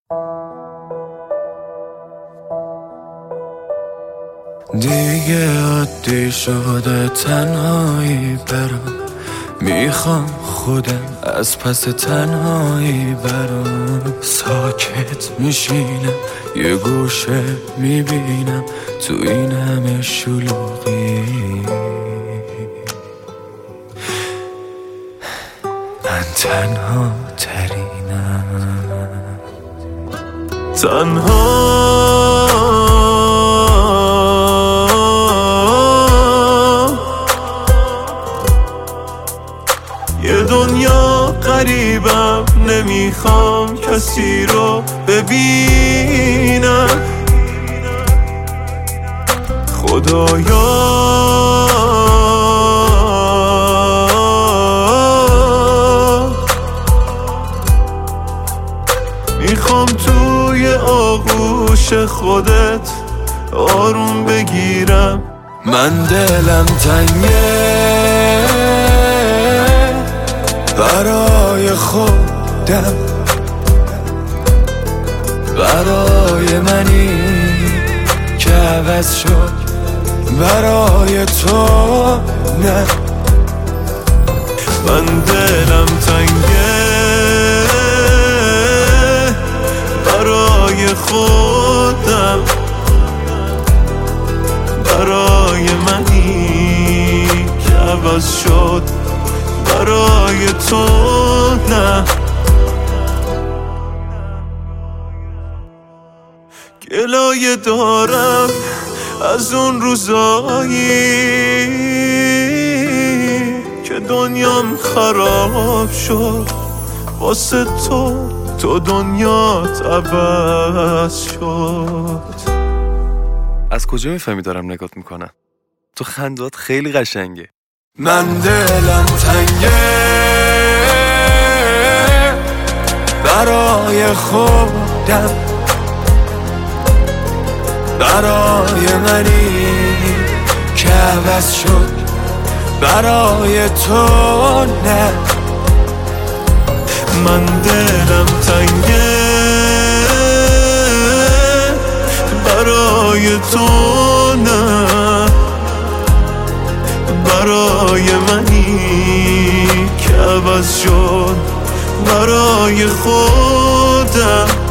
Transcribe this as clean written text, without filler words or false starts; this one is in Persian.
دیگه عادی شده تنهایی برام، میخوام خودم از پس تنهایی برام. ساکت میشینم یه گوشه میبینم تو این همه شلوغی، من تنها ترینم. یه دنیا غریبم، نمیخوام کسی رو ببینم. خدایا میخوام توی آغوش خودت آروم بگیرم. من دلم تنگه برای خودم، برای منی که عوض شد، برای تو نه. من دلم تنگه برای خودم، برای منی که عوض شد، برای تو نه. گلایه دارم از اون روزایی که دنیام خراب شد واسه تو، تو دنیات عوض شد. از کجا میفهمی دارم نگات میکنم؟ تو خندات خیلی قشنگه. من دلم تنگه برای خودم، برای منی که عوض شد، برای تو نه. من دلم تنگه برای تو نه، برای منی که عوض شد، برای خودم.